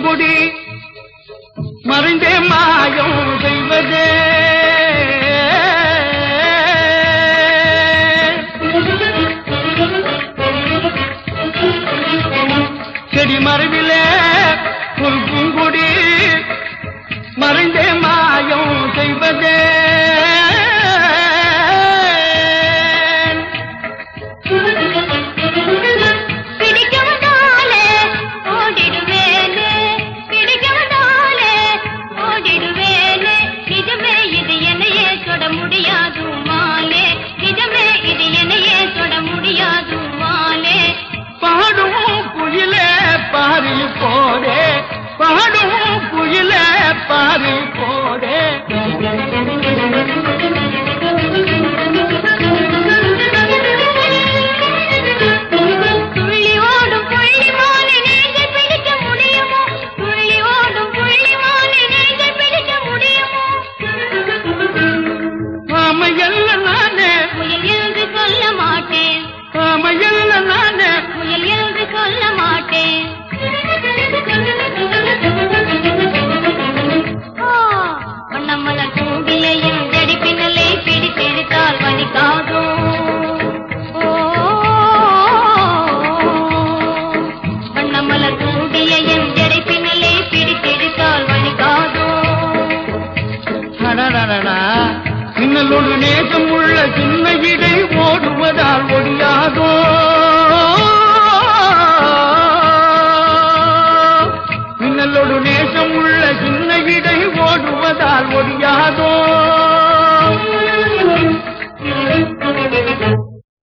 பூங்குடி மறைந்தே மாயம் செய்வதே செடி மறைவிலே ஒரு பூங்குடி மறைந்தே மாயம் செய்வதே பாடும் குயிலே பாரி போடே துள்ளி ஓடும் புள்ளி மாலை நீங்கள் பிடிக்க முடியுமோ துள்ளி ஓடும் புள்ளி மாலை நீங்கள் பிடிக்க முடியுமோ ஆமையல்ல நானே முயல் என்று சொல்ல மாட்டேன் ஆமையல்ல நானே முயல் என்று சொல்ல மாட்டேன் வண்ணமலர் பூவிலையும் ஜடிப்பினலை பிடித்தெடுத்தால் வலிக்காதோ வண்ணமலர் பூவிலையும் ஜடிப்பினலை பிடித்தெடுத்தால் வலிக்காதோ பின்னலோடு நேசம் உள்ள சின்ன இடை ஓடுவதால் ஒடியாதோ